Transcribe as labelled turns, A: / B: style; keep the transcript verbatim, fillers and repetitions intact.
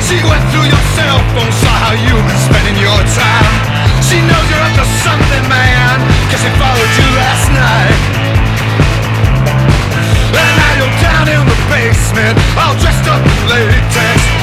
A: She went through your cell phone, saw how you've been spending your time. She knows you're up to something, man, cause she followed you last night. And now you're down in the basement, all dressed up in latex,